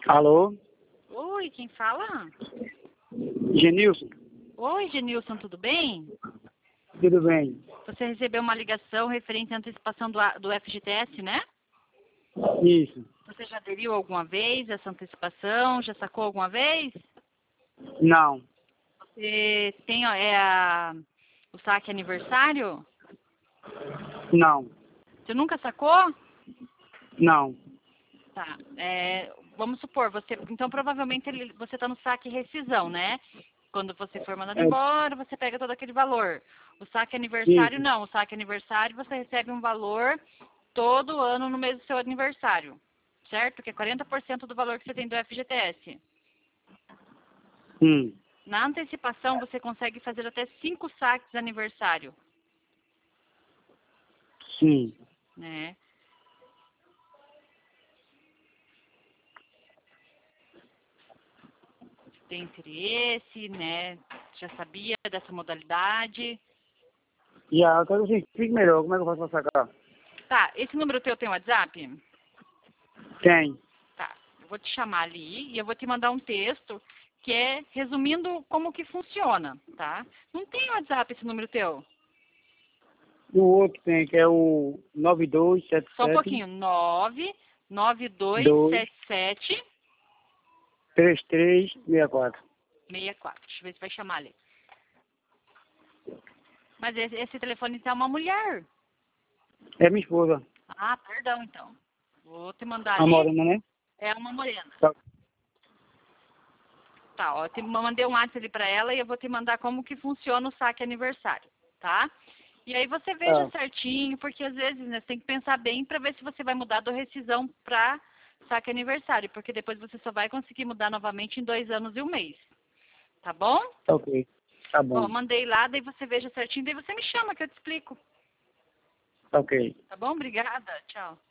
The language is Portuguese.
Alô? Oi, quem fala? Genilson? Oi, Genilson, tudo bem? Tudo bem? Você recebeu uma ligação referente à antecipação do FGTS, né? Isso. Você já aderiu alguma vez a essa antecipação? Já sacou alguma vez? Não. Você tem o saque aniversário? Não. Você nunca sacou? Não. Tá. Vamos supor, então provavelmente você está no saque rescisão, né? Quando você for mandado É, embora, você pega todo aquele valor. O saque aniversário, isso. não. O saque aniversário, você recebe um valor todo ano no mês do seu aniversário. Certo? Que é 40% do valor que você tem do FGTS. Hum. Na antecipação, você consegue fazer até 5 saques de aniversário, Sim. né? Tem interesse, né? Já sabia dessa modalidade. Já, eu quero que você explique melhor como é que eu faço pra sacar. Tá, esse número teu tem WhatsApp? Tem. Tá, eu vou te chamar ali e eu vou te mandar um texto que é resumindo como que funciona, tá? Não tem WhatsApp esse número teu? O outro tem, que é o Só um 9277 pouquinho, 2 99277 3364. 64. Deixa eu ver se vai chamar ali. Mas esse telefone então é uma mulher. É minha esposa. Ah, perdão então. Vou te mandar A ali. morena, né? É uma morena. Tá. Tá, ó, eu mandei um WhatsApp ali pra ela e eu vou te mandar como que funciona o saque aniversário, tá? E aí você veja Tá. certinho, porque às vezes, né, você tem que pensar bem pra ver se você vai mudar do rescisão pra saque aniversário, porque depois você só vai conseguir mudar novamente em 2 anos e 1 mês, tá bom? Tá ok. Tá Ó, bom. mandei lá, daí você veja certinho, daí você me chama que eu te explico, Tá ok. tá bom? Obrigada, tchau.